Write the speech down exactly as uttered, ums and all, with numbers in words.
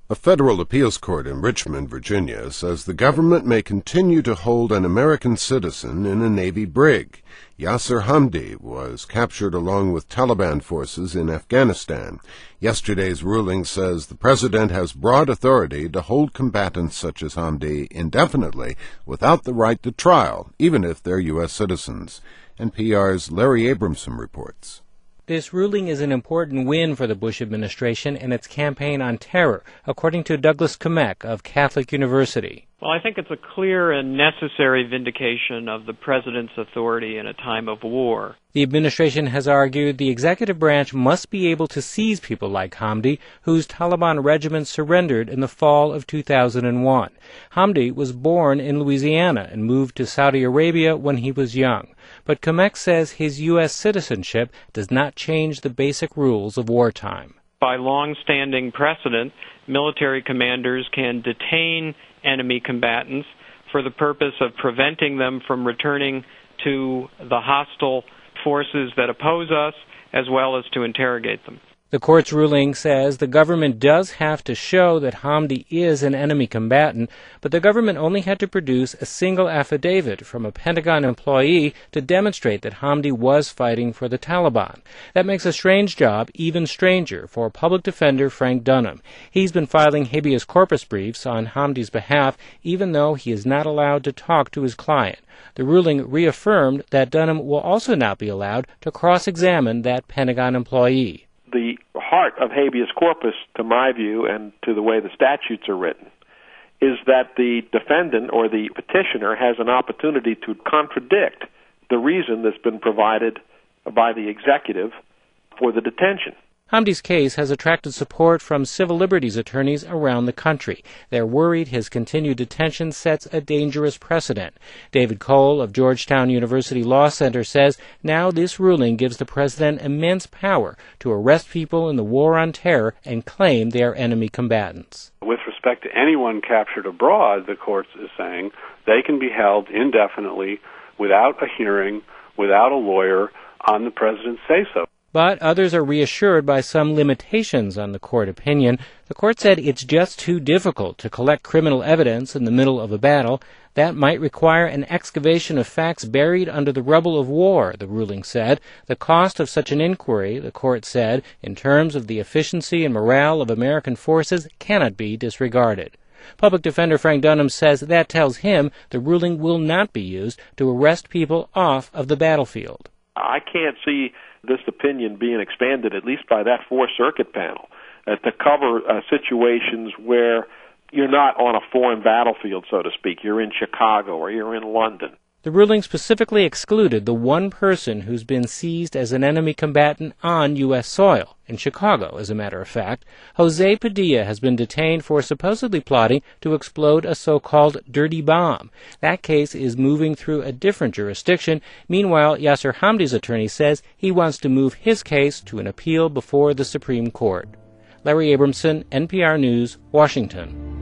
A federal appeals court in Richmond, Virginia, says the government may continue to hold an American citizen in a Navy brig. Yasir Hamdi was captured along with Taliban forces in Afghanistan. Yesterday's ruling says the president has broad authority to hold combatants such as Hamdi indefinitely without the right to trial, even if they're U S citizens. N P R's Larry Abramson reports. This ruling is an important win for the Bush administration and its campaign on terror, according to Douglas Kamek of Catholic University. Well, I think it's a clear and necessary vindication of the president's authority in a time of war. The administration has argued the executive branch must be able to seize people like Hamdi, whose Taliban regiment surrendered in the fall of two thousand one. Hamdi was born in Louisiana and moved to Saudi Arabia when he was young. But Kamek says his U S citizenship does not change the basic rules of wartime. By long-standing precedent, military commanders can detain enemy combatants for the purpose of preventing them from returning to the hostile forces that oppose us, as well as to interrogate them. The court's ruling says the government does have to show that Hamdi is an enemy combatant, but the government only had to produce a single affidavit from a Pentagon employee to demonstrate that Hamdi was fighting for the Taliban. That makes a strange job even stranger for public defender Frank Dunham. He's been filing habeas corpus briefs on Hamdi's behalf, even though he is not allowed to talk to his client. The ruling reaffirmed that Dunham will also not be allowed to cross-examine that Pentagon employee. The heart of habeas corpus, to my view, and to the way the statutes are written, is that the defendant or the petitioner has an opportunity to contradict the reason that's been provided by the executive for the detention. Hamdi's case has attracted support from civil liberties attorneys around the country. They're worried his continued detention sets a dangerous precedent. David Cole of Georgetown University Law Center says now this ruling gives the president immense power to arrest people in the war on terror and claim they are enemy combatants. With respect to anyone captured abroad, the court is saying they can be held indefinitely without a hearing, without a lawyer, on the president's say-so. But others are reassured by some limitations on the court opinion. The court said it's just too difficult to collect criminal evidence in the middle of a battle. That might require an excavation of facts buried under the rubble of war, the ruling said. The cost of such an inquiry, the court said, in terms of the efficiency and morale of American forces, cannot be disregarded. Public defender Frank Dunham says that tells him the ruling will not be used to arrest people off of the battlefield. I can't see this opinion being expanded, at least by that Fourth Circuit panel, uh, to cover uh, situations where you're not on a foreign battlefield, so to speak. You're in Chicago or you're in London. The ruling specifically excluded the one person who's been seized as an enemy combatant on U S soil, in Chicago, as a matter of fact. Jose Padilla has been detained for supposedly plotting to explode a so-called dirty bomb. That case is moving through a different jurisdiction. Meanwhile, Yasir Hamdi's attorney says he wants to move his case to an appeal before the Supreme Court. Larry Abramson, N P R News, Washington.